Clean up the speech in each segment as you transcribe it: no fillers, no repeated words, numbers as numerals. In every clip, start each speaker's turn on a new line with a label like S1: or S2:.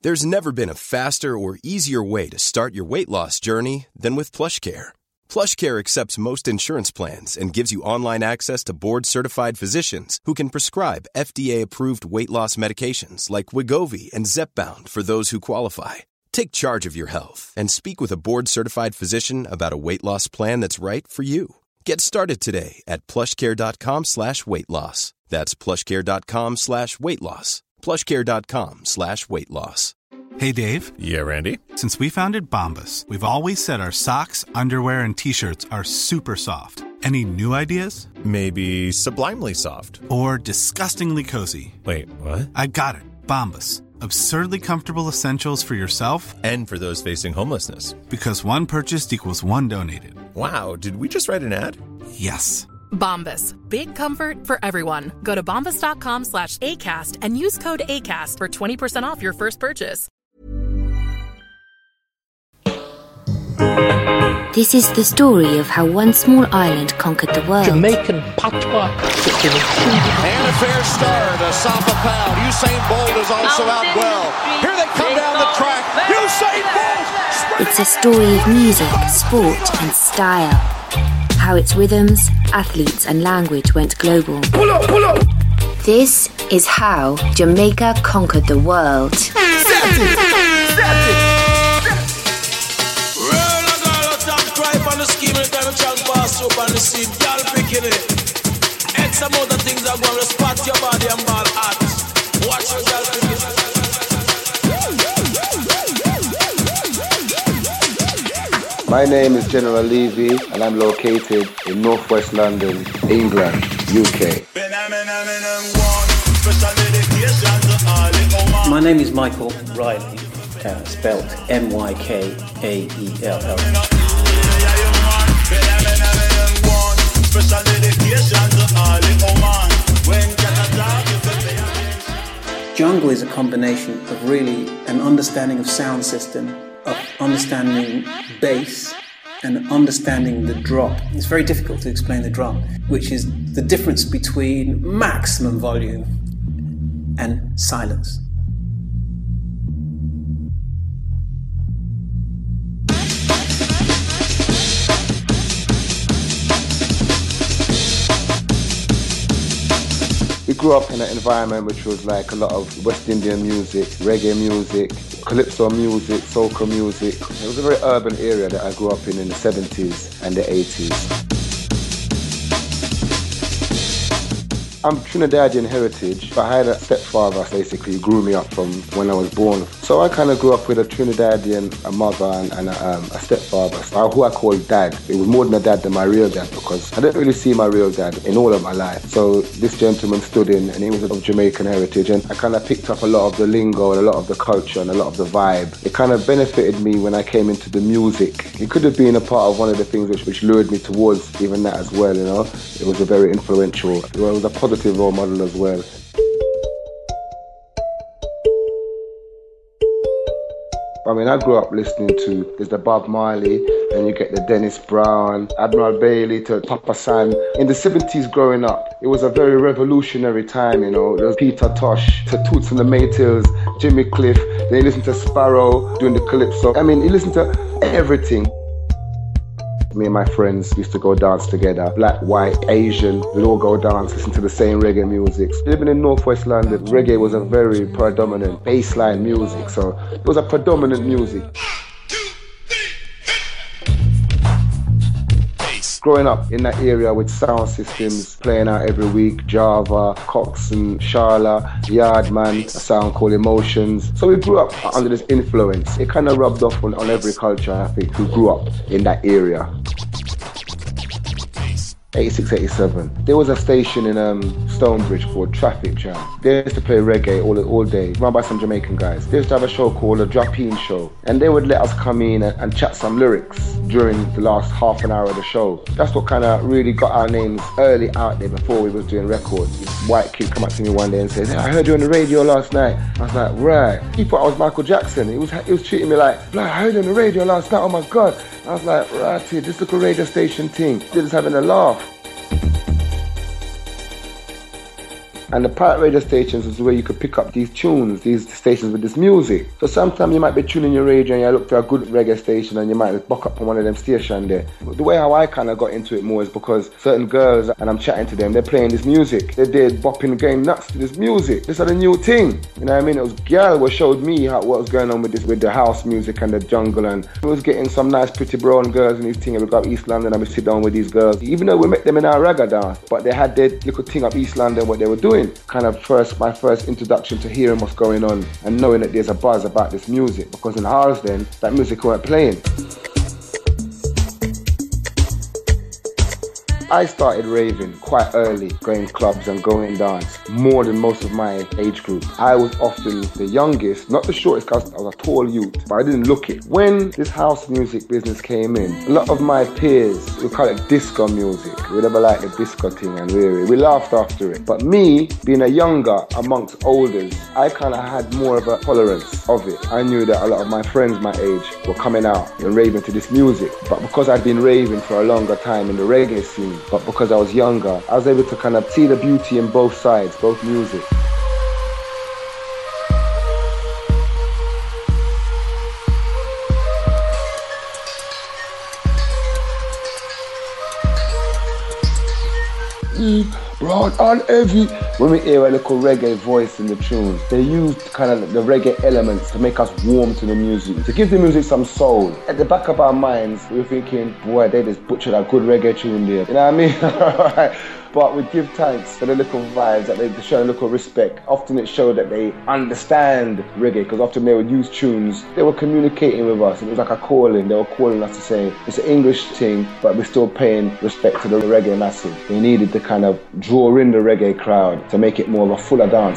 S1: There's never been a faster or easier way to start your weight loss journey than with PlushCare. PlushCare accepts most insurance plans and gives you online access to board-certified physicians who can prescribe FDA-approved weight loss medications like Wegovy and Zepbound for those who qualify. Take charge of your health and speak with a board-certified physician about a weight loss plan that's right for you. Get started today at plushcare.com/weight loss. That's plushcare.com/weight loss. plushcare.com/weight loss.
S2: Hey, Dave.
S3: Yeah, Randy.
S2: Since we founded Bombas, we've always said our socks, underwear, and T-shirts are super soft. Any new ideas?
S3: Maybe sublimely soft.
S2: Or disgustingly cozy.
S3: Wait, what?
S2: I got it. Bombas. Absurdly comfortable essentials for yourself
S3: and for those facing homelessness.
S2: Because one purchased equals one donated.
S3: Wow, did we just write an ad?
S2: Yes.
S4: Bombas. Big comfort for everyone. Go to bombas.com/ACAST and use code ACAST for 20% off your first purchase.
S5: This is the story of how one small island conquered the world.
S6: Jamaican patois.
S7: And a fair start. Asafa Powell. Usain Bolt is also out well. Here they come down the track. Usain Bolt!
S5: It's a story of music, sport, and style. How its rhythms, athletes, and language went global.
S6: Pull up, pull up!
S5: This is how Jamaica conquered the world.
S7: X amount of things are going to spot your body and ball at. Watch your girl
S8: My name is General Levy and I'm located in northwest London, England, UK.
S9: My name is Michael Riley, spelled Mykael. Jungle is a combination of really an understanding of sound system, of understanding bass, and understanding the drop. It's very difficult to explain the drop, which is the difference between maximum volume and silence.
S8: We grew up in an environment which was like a lot of West Indian music, reggae music, calypso music, soca music. It was a very urban area that I grew up in the 70s and the 80s. I'm Trinidadian heritage, but I had a stepfather basically who grew me up from when I was born. So I kind of grew up with a Trinidadian mother and a stepfather, who I called dad. It was more than a dad than my real dad because I didn't really see my real dad in all of my life. So this gentleman stood in and he was of Jamaican heritage and I kind of picked up a lot of the lingo and a lot of the culture and a lot of the vibe. It kind of benefited me when I came into the music. It could have been a part of one of the things which lured me towards even that as well, you know. It was a very influential, it was a positive role model as well. I mean, I grew up listening to, there's the Bob Marley, then you get the Dennis Brown, Admiral Bailey to Papa San. In the 70s growing up, it was a very revolutionary time, you know. There was Peter Tosh, to Toots and the Maytals, Jimmy Cliff, then you listen to Sparrow doing the calypso. I mean, you listen to everything. Me and my friends used to go dance together. Black, white, Asian, we'd all go dance, listen to the same reggae music. Living in northwest London, reggae was a very predominant bassline music, so it was a predominant music. Growing up in that area with sound systems playing out every week, Java, Coxsone, Sharla, Yardman, a sound called Emotions. So we grew up under this influence. It kind of rubbed off on every culture, I think, who grew up in that area. 86, 87. There was a station in Stonebridge called Traffic Jam. They used to play reggae all day, run by some Jamaican guys. They used to have a show called a Drop-In Show, and they would let us come in and chat some lyrics during the last half an hour of the show. That's what kind of really got our names early out there before we was doing records. This white kid come up to me one day and said, "Hey, I heard you on the radio last night." I was like, right. He thought I was Michael Jackson. He was treating me like, "I heard you on the radio last night, oh my God." I was like, right here, this little radio station thing. They're just having a laugh. And the pirate radio stations is where you could pick up these tunes, these stations with this music. So sometimes you might be tuning your radio and you look for a good reggae station and you might just buck up on one of them stations there. The way how I kind of got into it more is because certain girls, and I'm chatting to them, they're playing this music. They're bopping, going nuts to this music. This is a new thing. You know what I mean? It was girl who showed me what was going on with the house music and the jungle, and we was getting some nice pretty brown girls in these things. We got East London and we sit down with these girls. Even though we met them in our ragga dance, but they had their little thing up East London, what they were doing. Kind of my first introduction to hearing what's going on and knowing that there's a buzz about this music, because in ours then, that music weren't playing. I started raving quite early, going clubs and going dance, more than most of my age group. I was often the youngest, not the shortest, because I was a tall youth, but I didn't look it. When this house music business came in, a lot of my peers, we call it disco music. We never liked the disco thing, and we laughed after it. But me, being a younger amongst olders, I kind of had more of a tolerance of it. I knew that a lot of my friends my age were coming out and raving to this music. But because I'd been raving for a longer time in the reggae scene, but because I was younger, I was able to kind of see the beauty in both sides, both music. Broad and heavy. When we hear a little reggae voice in the tunes, they used kind of the reggae elements to make us warm to the music, to give the music some soul. At the back of our minds, we were thinking, boy, they just butchered a good reggae tune there. You know what I mean? But we give thanks for the little vibes, that they show a little respect. Often it showed that they understand reggae, because often they would use tunes. They were communicating with us. It was like a calling. They were calling us to say, it's an English thing, but we're still paying respect to the reggae masses. They needed to kind of draw in the reggae crowd to make it more of a fuller dance.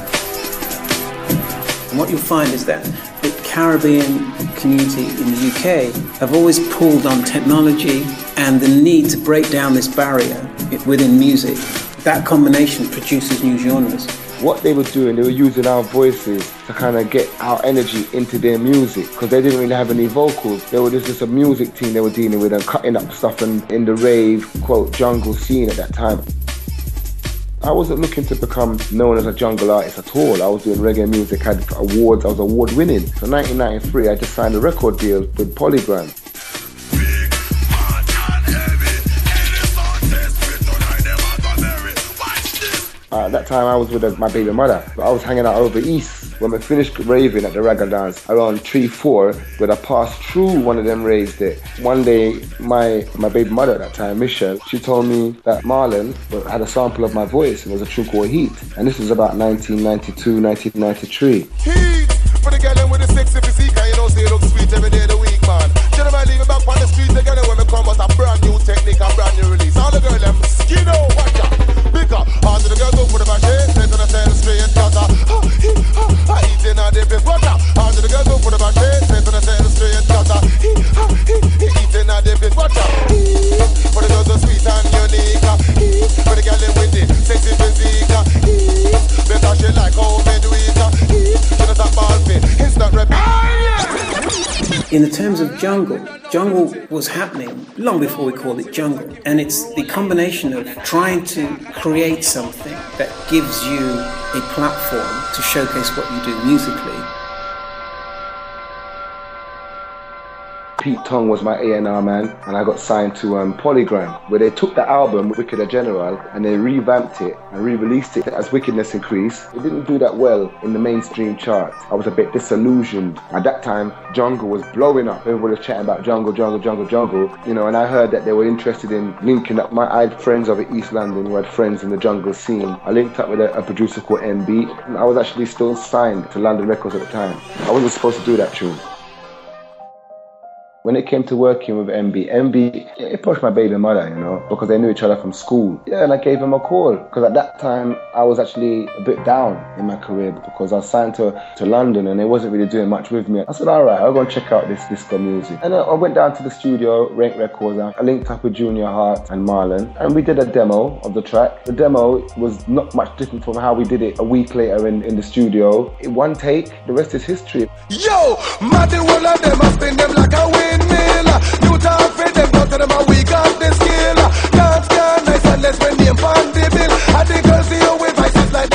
S9: And what you'll find is that the Caribbean community in the UK have always pulled on technology and the need to break down this barrier within music. That combination produces new genres.
S8: What they were doing, they were using our voices to kind of get our energy into their music, because they didn't really have any vocals. They were just a music team they were dealing with and cutting up stuff in the rave, quote, jungle scene at that time. I wasn't looking to become known as a jungle artist at all. I was doing reggae music, had awards, I was award winning. So in 1993, I just signed a record deal with Polygram. At that time I was with my baby mother. I was hanging out over east. When we finished raving at the ragga dance around 3-4, when I passed through one of them raves there, one day my baby mother at that time, Michelle, she told me that Marlon had a sample of my voice and it was a tune called Heat. And this was about 1992, 1993.
S10: Heat for the girl with the sexy physique, and you know say look sweet every day of the week, man. Gentlemen leaving back on the streets together when we come with a brand new technique and brand new release. All the girls them skin out, watch out. Bigger, all to the girls go for the back, straight to the center, straight cutter. Eating all the big butter. All to the girls go for the back, straight to the center, straight cutter. Eating all the big butter. For the girls so sweet and unique. For the girl with the sexy physique. Because she like how me do it. She does a ball fit, instant repeat.
S9: In the terms of jungle was happening long before we called it jungle. And it's the combination of trying to create something that gives you a platform to showcase what you do musically.
S8: Pete Tong was my A&R man, and I got signed to Polygram, where they took the album Wickeder General and they revamped it and re-released it as Wickedness Increase. It didn't do that well in the mainstream charts. I was a bit disillusioned. At that time, jungle was blowing up. Everybody was chatting about jungle, you know, and I heard that they were interested in linking up. I had friends over East London who had friends in the jungle scene. I linked up with a producer called MB. I was actually still signed to London Records at the time. I wasn't supposed to do that tune. When it came to working with MB, he approached my baby mother, you know, because they knew each other from school. Yeah, and I gave him a call, because at that time, I was actually a bit down in my career, because I was signed to London and they wasn't really doing much with me. I said, all right, I'll go and check out this disco music. And I went down to the studio, Rank Records, I linked up with Junior Hart and Marlon, and we did a demo of the track. The demo was not much different from how we did it a week later in the studio. In one take, the rest is history.
S10: Yo, Martin, one of them, I spin them like a windmill. You talk for them, go to them and we got the skill. Dance can nice unless when they pan the bill. And the girls see you with vices like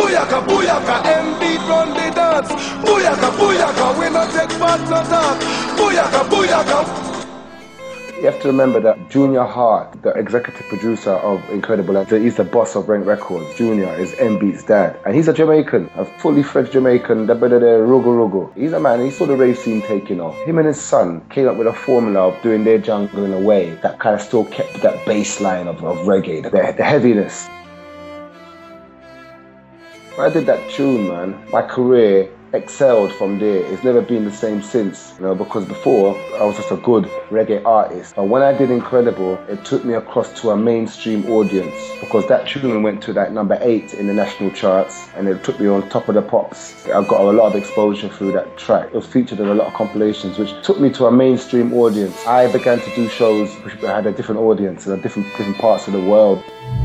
S10: Booyaka, booyaka, MB run the dance. Booyaka, booyaka, we not take part no talk. Booyaka, booyaka.
S8: You have to remember that Junior Hart, the executive producer of Incredible, he's the boss of Rank Records. Junior is M-Beat's dad. And he's a Jamaican, a fully fledged Jamaican, the better there, Rugo. He's a man, he saw the rave scene taking off. Him and his son came up with a formula of doing their jungle in a way that kind of still kept that bass line of reggae, the heaviness. When I did that tune, man, my career excelled from there. It's never been the same since, because before I was just a good reggae artist. But when I did Incredible, it took me across to a mainstream audience because that tune went to like number 8 in the national charts and it took me on top of the pops. I got a lot of exposure through that track. It was featured in a lot of compilations which took me to a mainstream audience. I began to do shows which had a different audience in different parts of the world.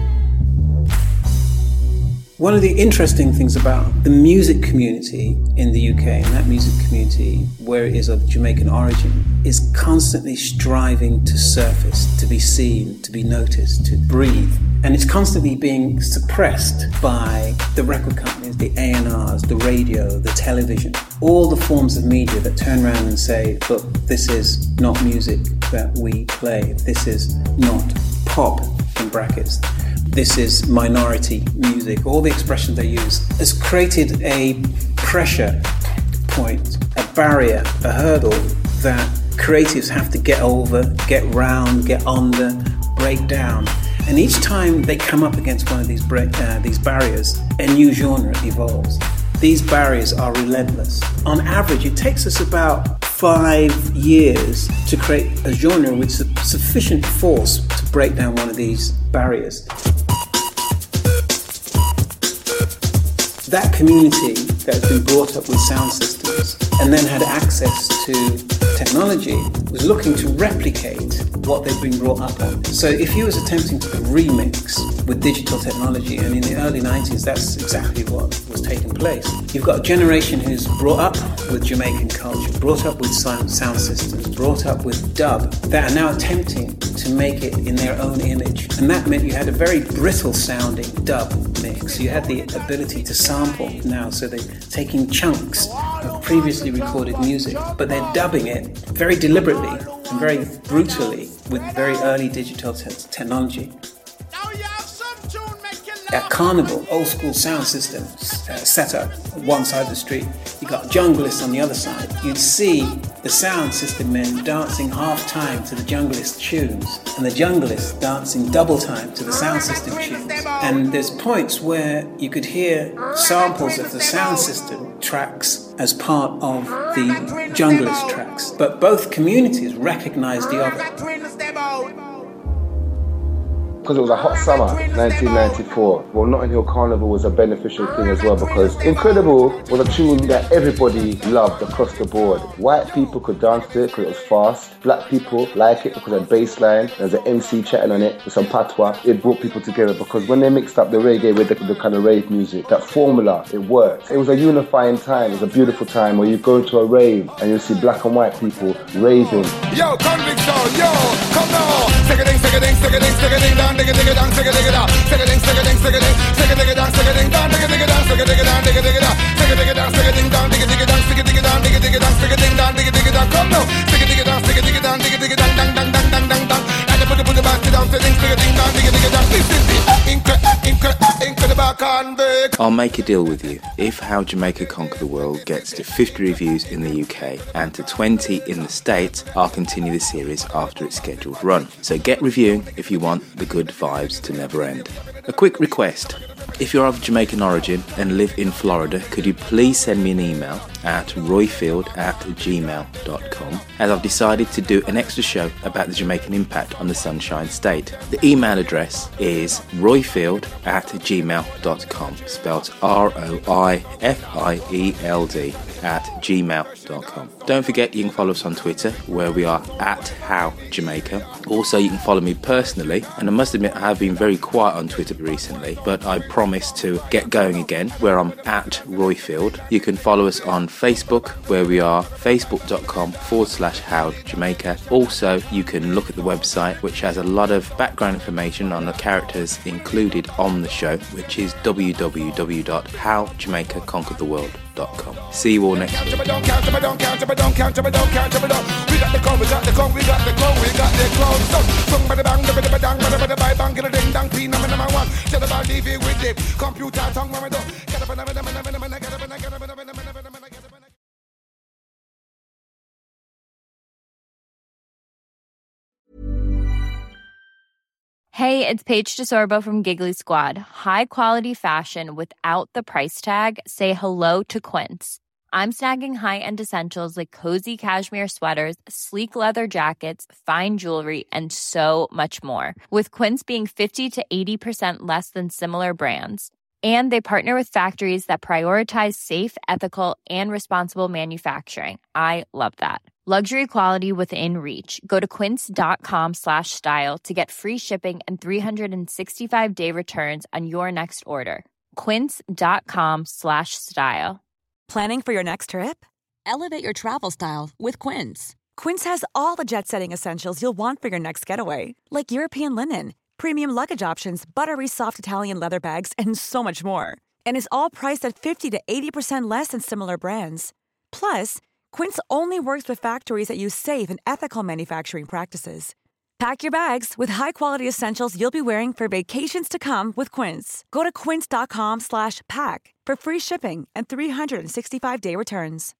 S9: One of the interesting things about the music community in the UK, and that music community where it is of Jamaican origin, is constantly striving to surface, to be seen, to be noticed, to breathe. And it's constantly being suppressed by the record companies, the A&Rs, the radio, the television, all the forms of media that turn around and say, look, this is not music that we play. This is not pop, in brackets. This is minority music. All the expressions they use has created a pressure point, a barrier, a hurdle that creatives have to get over, get round, get under, break down. And each time they come up against one of these barriers, a new genre evolves. These barriers are relentless. On average, it takes us about 5 years to create a genre with sufficient force to break down one of these barriers. That community that has been brought up with sound systems and then had access to technology was looking to replicate what they've been brought up on. So if you was attempting to remix with digital technology, and in the early 90s that's exactly what was taking place. You've got a generation who's brought up with Jamaican culture, brought up with sound systems, brought up with dub, that are now attempting to make it in their own image. And that meant you had a very brittle sounding dub mix. You had the ability to sample now, so they're taking chunks of previously recorded music, but they're dubbing it very deliberately and very brutally with very early digital technology. At Carnival, old school sound system set up on one side of the street. You got junglists on the other side. You'd see the sound system men dancing half time to the junglist tunes, and the junglists dancing double time to the sound system tunes. And there's points where you could hear samples of the sound system tracks as part of the junglist tracks. But both communities recognise the other.
S8: Because it was a hot summer, 1994. Well, Notting Hill Carnival was a beneficial thing as well because Incredible was a tune that everybody loved across the board. White people could dance to it because it was fast. Black people like it because of the bass line. There's an MC chatting on it with some patois. It brought people together because when they mixed up the reggae with the kind of rave music, that formula, it worked. It was a unifying time. It was a beautiful time where you go into a rave and you see black and white people raving.
S10: Yo, convict sound, yo, come now. Stick-a-ding, stick-a-ding, stick-a-ding, stick-a-ding down, digga-digga-dang, stick-a-digga-da. Stick-a-ding, stick-a-ding, stick-a-ding, stick-a-digga-dang, stick-a-ding down, digga-digga-dang, stick-a-digga-dang, digga-digga-da. Stick-a-digga-dang, stick-a-ding down, digga-digga-dang, stick-a-digga-dang, digga-digga-dang, stick-a-ding down, digga-digga-dang, come now. Stick-a-digga-dang, stick-a-digga-dang, digga-digga-dang, dang, dang, dang, dang, dang, dang. And then put the basket down, stick-a-ding down, digga-digga-dang. This is the Incredible Convict.
S11: I'll make a deal with you. If How Jamaica Conquered the World gets to 50 reviews in the UK and to 20 in the States, I'll continue the series after its scheduled run. So get reviewing if you want the good vibes to never end. A quick request. If you're of Jamaican origin and live in Florida, could you please send me an email at royfield@gmail.com, as I've decided to do an extra show about the Jamaican impact on the Sunshine State. The email address is royfield@gmail.com, spelled ROIFIELD @gmail.com. Don't forget you can follow us on Twitter, where we are @HowJamaica. Also, you can follow me personally, and I must admit I have been very quiet on Twitter recently, but I promise to get going again, where I'm @Royfield. You can follow us on Facebook, where we are facebook.com/HowJamaica. Also, you can look at the website, which has a lot of background information on the characters included on the show, which is www.howjamaicaconqueredtheworld.com. See you all next week.
S10: We got the code, we got the code, we got the code, we got the code. Sung by the bang, by the bang, by the bang, bang, get a ding dang, pin, number one. Tell about TV with the computer, tongue, mama, get up and
S12: Hey, it's Paige DeSorbo from Giggly Squad. High quality fashion without the price tag. Say hello to Quince. I'm snagging high-end essentials like cozy cashmere sweaters, sleek leather jackets, fine jewelry, and so much more. With Quince being 50 to 80% less than similar brands. And they partner with factories that prioritize safe, ethical, and responsible manufacturing. I love that. Luxury quality within reach. Go to quince.com/style to get free shipping and 365-day returns on your next order. Quince.com/style.
S13: Planning for your next trip? Elevate your travel style with Quince. Quince has all the jet-setting essentials you'll want for your next getaway, like European linen, premium luggage options, buttery soft Italian leather bags, and so much more. And is all priced at 50 to 80% less than similar brands. Plus, Quince only works with factories that use safe and ethical manufacturing practices. Pack your bags with high-quality essentials you'll be wearing for vacations to come with Quince. Go to quince.com/pack for free shipping and 365-day returns.